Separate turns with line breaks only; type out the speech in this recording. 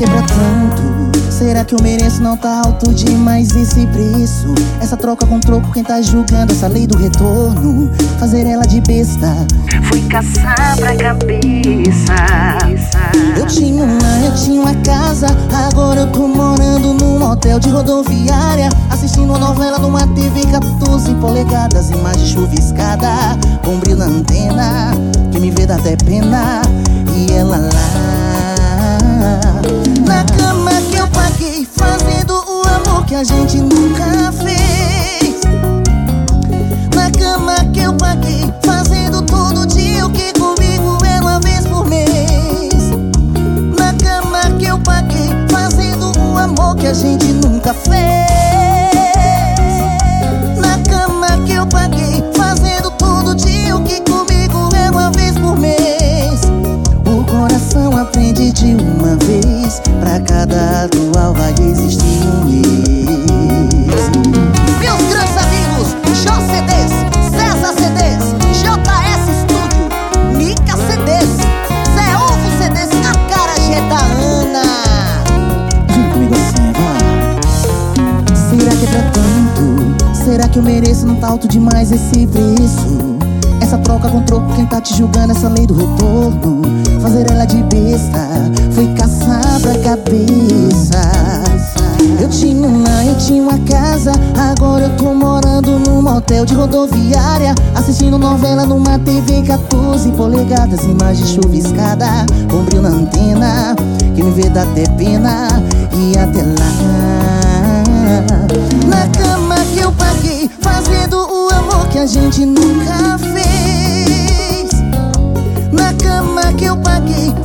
que é pra tanto? Será que eu mereço? Não tá alto demais esse preço? Essa troca com troco, quem tá julgando essa lei do retorno? Fazer ela de besta
fui caçar pra cabeça.
Eu tinha uma casa, agora eu tô morando num hotel de rodoviária, assistindo uma novela numa TV 14 polegadas, imagem chuviscada, com brilho na antena, que me vê dá até pena. E ela lá na cama que eu paguei, fazendo o amor que a gente nunca fez. Na cama que eu paguei, fazendo todo dia o que comigo é uma vez por mês. Na cama que eu paguei, fazendo o amor que a gente nunca fez. Na cama que eu paguei, fazendo todo dia o que comigo é uma vez por mês. O coração aprende de uma vez, pra cada atual vai existir um ex. Meus grandes amigos, Jó CDs, César CDs, JS Studio, Nica CDs, Zé Ovo CDs, Acarajé da Ana. Vem comigo assim, vai. Será que é pra tanto? Será que eu mereço? Não tá alto demais esse preço? Essa troca com troco, quem tá te julgando? Essa lei do retorno, fazer ela de besta foi caçar pra cabeça. Eu tinha uma casa, agora eu tô morando num motel de rodoviária, assistindo novela numa TV 14 polegadas, imagem chuviscada, com brilho na antena, que me vê dá até pena. E até lá na cama que eu paguei, fazendo o amor que a gente nunca fez. Na cama que eu paguei,